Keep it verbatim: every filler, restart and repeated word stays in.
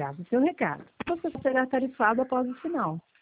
grave seu recado. Você será tarifado após o sinal.